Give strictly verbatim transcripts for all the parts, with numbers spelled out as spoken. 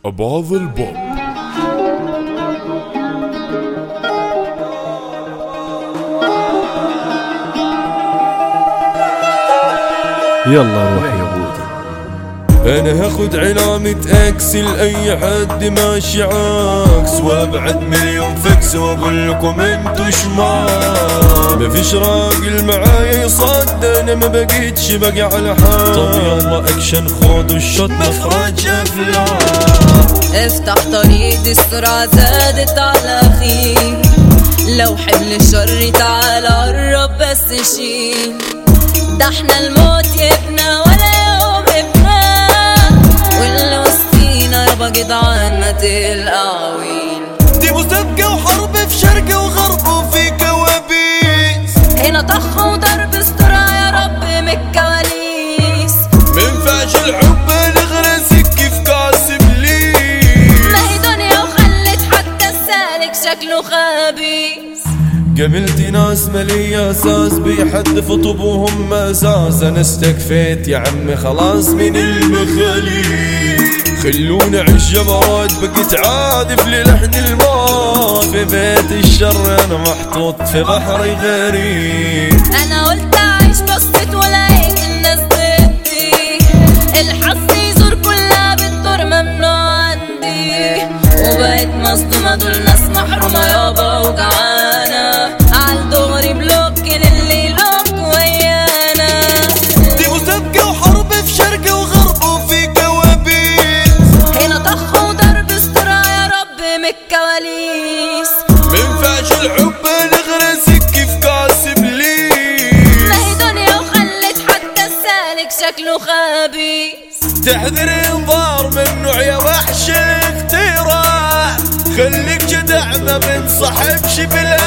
أباظ البوب. يلا روح يا بودي. انا هاخد علامة اكس لاي حد ماشي عكس، وابعد مليون فكس واقول لكم انتو شمال. مفيش راجل معايا يصد، انا ما بقيتش باقي على حال. طب يلا اكشن خدوا الشوت مخرج افلام. افتح طريق دي السرعة زادت على خير، لو حمل الشر تعال قرب بس شيل. ده احنا الموت يبنا ولا يوم ابنا، واللي وسطينا يابا جدعان ما تقلقاوين. دي مسابقة وحرب في شرق وغرب وفي كوابيس، هنا طخ وضرب استرا يا رب من الكواليس. منفعش الحب نغرسك في كاس ابليس، ما هي دنيا وخلت حتى السالك شكله خبيث. قابلتي ناس مالية اساس بيحدفوا طوبهم اساس، انا استكفيت يا عمي خلاص من المخاليف. خلوني اعيش جبروت بقيت عادف للحن الموت، في بيت الشر انا محطوط في بحر غريب. انا قلت اعيش بسيط ولقيت الناس ضدي، الحظ يزور كلها بالدور ممنوع عندي. وبقيت مصدومة دول ناس محرومة يابا وجعانة، عالدغري بلوك للي لوك ويانا. دي مسابقة وحرب في شرق وغرب وفي كوابيس، هنا طخ وضرب استرا يا رب من الكواليس. منفعش الحب نغرسك في كاس ابليس، ما هي دنيا وخلت حتى السالك شكله خبيث. تحذري انظار منه يا وحش الاختراع، خليك جدع ما بنصحبش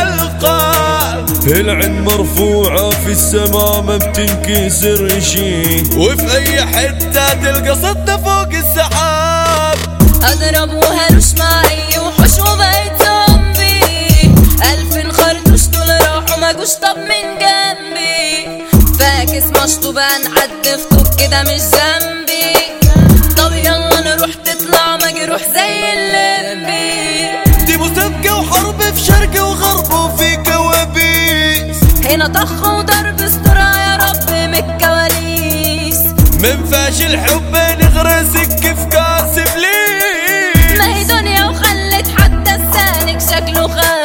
بالالقاب. العين مرفوعة في السما ما بتنكسر شي، وفي اي حتة تلقى صدى فوق السحاب. اضرب وهرش مع اي وحوش وبقيت زومبي، الف خرطوش دول راحوا ما جوش طب من جنبي. فاكس مشطوب هنعد في طوب كده مش ذنبي. طب يلا نروح تطلع مجروح زي اللمبي. دي مسابقة وحرب في شرق وغرب وفي كوابيس، هنا طخ وضرب استرا يا رب من الكواليس. منفعش الحب نغرسك في كاس ابليس، ما هي دنيا وخلت حتى السالك شكله خبيث.